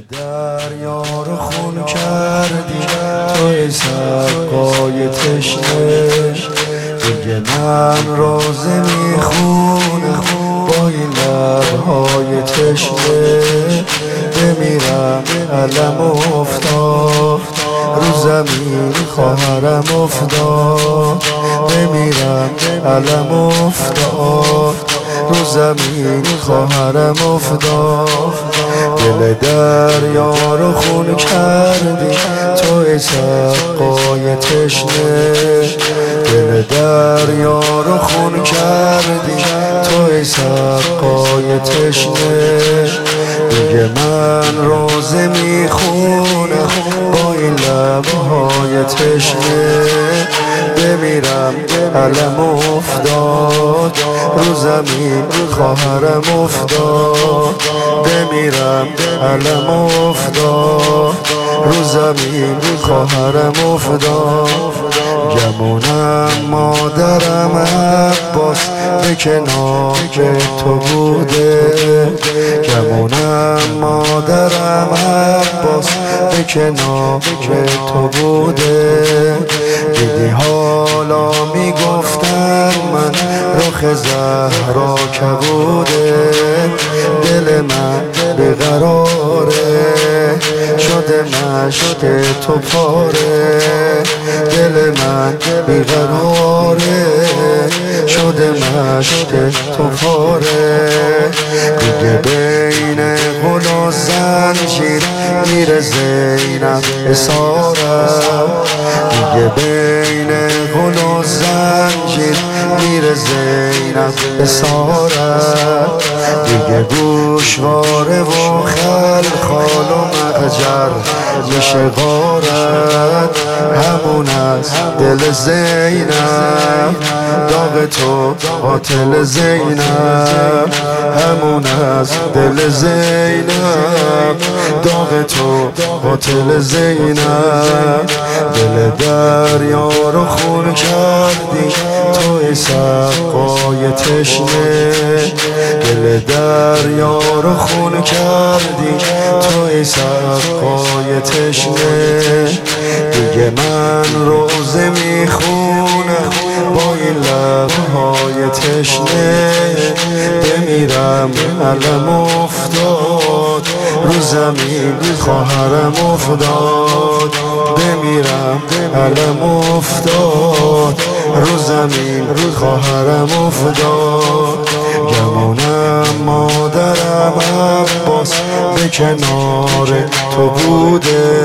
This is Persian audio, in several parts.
دریا رو خون کردی توی سقای تشنه، دیگه من روزه میخونم با این لبهای تشنه. بمیرم علم افتاد رو زمین خواهرم افتاد، بمیرم علم افتاد رو زمین خواهرم افتاد. دل دریا رو خون کردی توی سقای تشنه، دل دریا رو خون کردی توی سقای تشنه. دیگه من روزه میخونم با این لبهای تشنه، بمیرم علم افتاد رو زمین خواهرم افتاد، بمیرم علم افتاد رو زمین خواهرم افتاد. گمونم مادرم عباس به کنار تو بوده، گمونم مادرم عباس به کنار تو بوده. دیدی حالا میگفتن من رخ زهرا کبوده، دل من بیقراره شده مشک تو پاره، دل من بیقراره شده مشک تو پاره. دیگه بین غل و زنجیر میره زینب اسارم، دیگه بین غل و زنجیر میره زینب اسارم. دیگه گوشواره و خلخال و مخجر میشه غارت، همون از دل زینب داغ تو قاتل زینب، همون از دل زینب داغ تو قاتل زینب. دل دریا رو خون کردی توی سقای تشنه، دل دریا رو خون کردی توی سقای تشنه. دیگه من روزه میخونم با این لبهای تشنه، بمیرم علم افتاد رو زمین خواهرم افتاد، بمیرم علم افتاد رو زمین خواهرم افتاد. گمونم مادرم عباس به کنار تو بوده،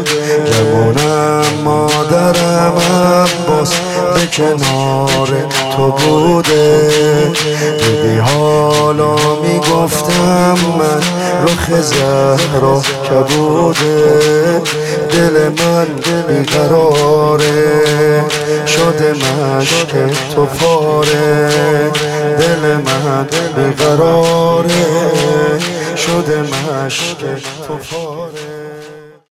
گمونم مادرم عباس به کنار تو بوده. دیدی حالا میگفتم من رخ زهرا کبوده، دل من بیقراره شده مشک تو پاره، دل من بیقراره شده مشک تو پاره.